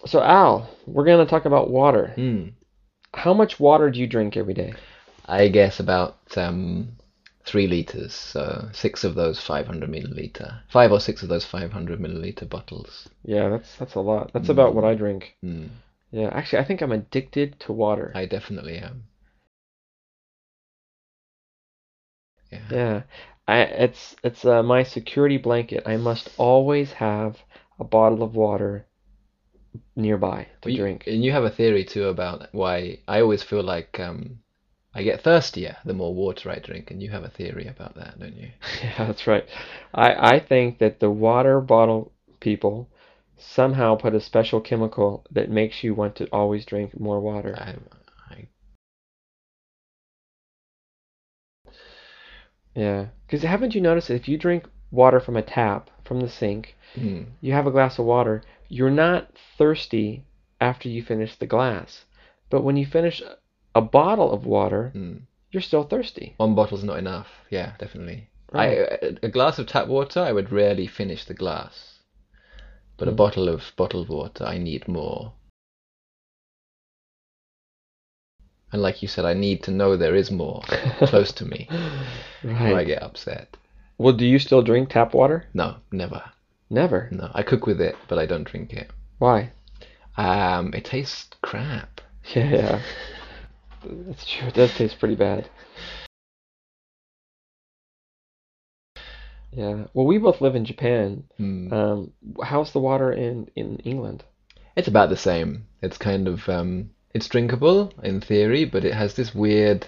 So Al, we're gonna talk about water. Hmm. How much water do you drink every day? I guess about 3 liters. So six of those 500 milliliter, 5 or 6 of those 500 milliliter bottles. Yeah, that's a lot. That's about what I Hmm. drink. Hmm. Yeah, actually, I think I'm addicted to water. I definitely am. Yeah. Yeah, it's my security blanket. I must always have a bottle of water nearby to Well, drink. and you have a theory too about why I always feel like I get thirstier the more water I drink, and you have a theory about that, don't you? Yeah, that's right. I think that the water bottle people somehow put a special chemical that makes you want to always drink more water. I, I, Yeah, because haven't you noticed that if you drink water from a tap, from the sink, hmm. you have a glass of water, you're not thirsty after you finish the glass. But when you finish a bottle of water, Hmm. you're still thirsty. One bottle's not enough. Yeah, definitely. Right. A glass of tap water, I would rarely finish the glass, but a Hmm. bottle of bottled water, I need more. And like you said, I need to know there is more close to me, or I Right. get upset. Well, do you still drink tap water? No, never. Never. No, I cook with it, but I don't drink it. Why? It tastes crap. Yeah, yeah. That's true. It does taste pretty bad. Yeah. Well, we both live in Japan. Hmm. How's the water in England? It's about the same. It's kind of it's drinkable in theory, but it has this weird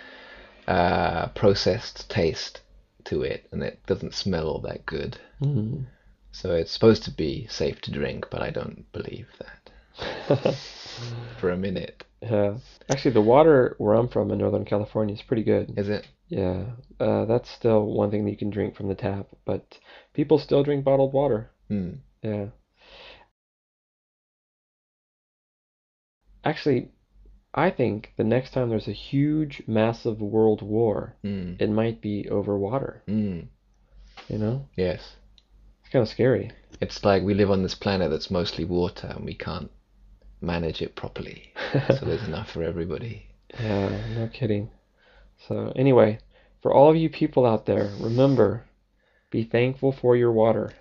processed taste to it, and it doesn't smell all that good. Hmm. So it's supposed to be safe to drink, but I don't believe that for a minute. Yeah. Actually, the water where I'm from in Northern California is pretty good. Is it? Yeah. That's still one thing that you can drink from the tap, but people still drink bottled water. Hmm. Yeah. Actually, I think the next time there's a huge, massive world war, Hmm. it might be over water. Hmm. You know? Yes. It's kind of scary. It's like we live on this planet that's mostly water, and we can't manage it properly. So there's enough for everybody. Yeah, no kidding. So, anyway, for all of you people out there, remember, be thankful for your water.